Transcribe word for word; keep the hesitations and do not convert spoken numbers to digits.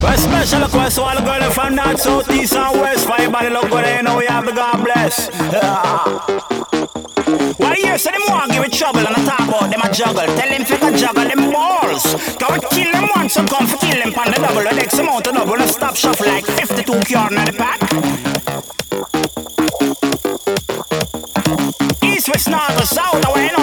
A special request to all the girls from north, south, east and west. For everybody look good, you know we have the God bless. Well, yes, so them want give it trouble and I talk about them a juggle. Tell them fit a juggle them balls. Can we kill them once and come for kill them pan the double. The next amount of double, no stop shuffle like fifty-two yards in the pack. East, west, north, or south, away, no